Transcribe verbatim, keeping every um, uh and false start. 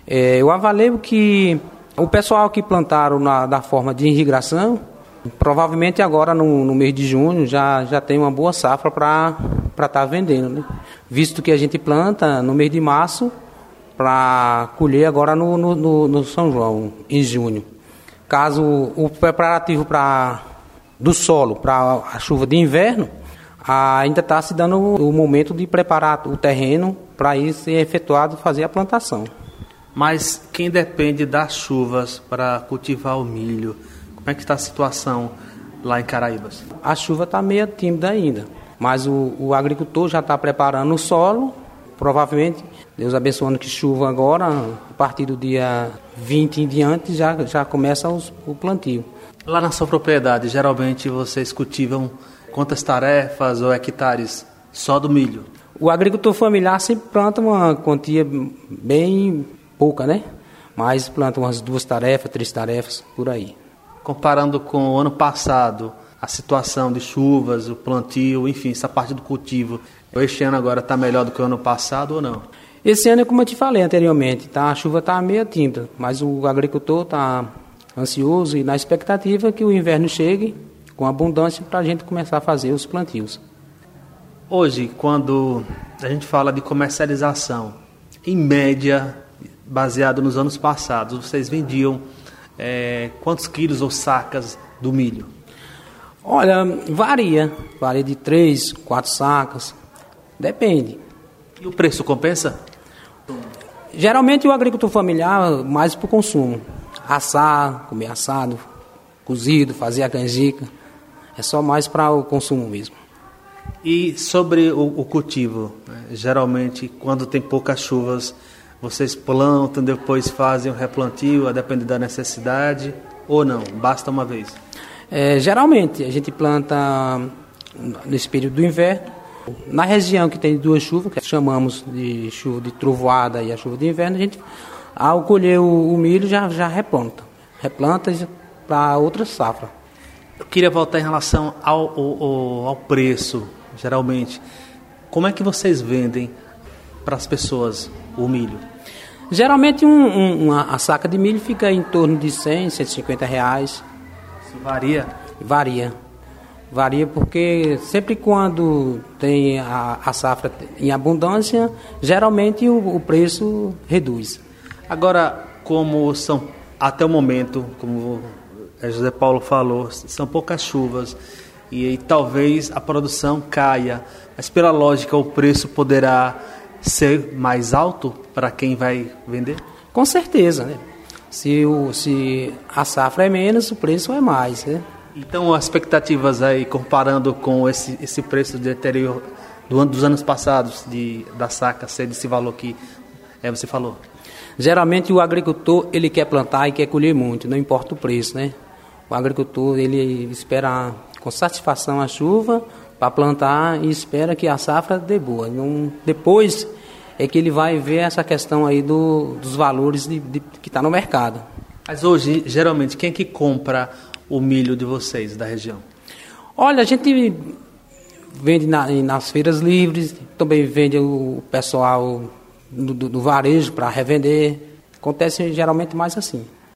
É, eu avalio que o pessoal que plantaram na, da forma de irrigação, provavelmente agora no, no mês de junho já, já tem uma boa safra para estar tá vendendo, né? Visto que a gente planta no mês de março para colher agora no, no, no, no São João, em junho. Caso o preparativo pra, do solo para a chuva de inverno, ainda está se dando o momento de preparar o terreno para ir ser efetuado fazer a plantação. Mas quem depende das chuvas para cultivar o milho, como é que está a situação lá em Caraíbas? A chuva está meio tímida ainda, mas o, o agricultor já está preparando o solo. Provavelmente, Deus abençoando que chuva agora, a partir do dia vinte em diante, já, já começa os, o plantio. Lá na sua propriedade, geralmente vocês cultivam quantas tarefas ou hectares só do milho? O agricultor familiar sempre planta uma quantia bem pouca, né? Mas planta umas duas tarefas, três tarefas, por aí. Comparando com o ano passado, a situação de chuvas, o plantio, enfim, essa parte do cultivo, este ano agora está melhor do que o ano passado ou não? Esse ano é como eu te falei anteriormente, tá? A chuva está meio tímida, mas o agricultor está ansioso e na expectativa que o inverno chegue com abundância para a gente começar a fazer os plantios. Hoje, quando a gente fala de comercialização, em média, baseado nos anos passados, vocês vendiam é, quantos quilos ou sacas do milho? Olha, varia, varia de três, quatro sacas, depende. E o preço compensa? Geralmente o agricultor familiar mais para o consumo, assar, comer assado, cozido, fazer a canjica, é só mais para o consumo mesmo. E sobre o, o cultivo, né? Geralmente quando tem poucas chuvas, vocês plantam, depois fazem o replantio, a depender da necessidade, ou não, basta uma vez? É, geralmente a gente planta nesse período do inverno. Na região que tem duas chuvas, que chamamos de chuva de trovoada e a chuva de inverno, a gente, ao colher o, o milho, já, já replanta. Replanta para outra safra. Eu queria voltar em relação ao, ao, ao preço, geralmente. Como é que vocês vendem para as pessoas o milho? Geralmente um, um, uma, a saca de milho fica em torno de cem, cento e cinquenta reais. Isso varia? Varia. Varia porque sempre quando tem a, a safra em abundância, geralmente o, o preço reduz. Agora, como são, até o momento, como José Paulo falou, são poucas chuvas e, e talvez a produção caia, mas pela lógica o preço poderá ser mais alto para quem vai vender? Com certeza, né? Se, o, se a safra é menos, o preço é mais, né? Então, as expectativas aí, comparando com esse, esse preço de anterior, do ano, dos anos passados, de, da saca, ser desse valor que é, você falou? Geralmente, o agricultor, ele quer plantar e quer colher muito, não importa o preço, né? O agricultor, ele espera com satisfação a chuva para plantar e espera que a safra dê boa. Não, depois é que ele vai ver essa questão aí do, dos valores de, de, que está no mercado. Mas hoje, geralmente, quem é que compra o milho de vocês, da região? Olha, a gente vende na, nas feiras livres, também vende o pessoal do, do, do varejo para revender. Acontece geralmente mais assim.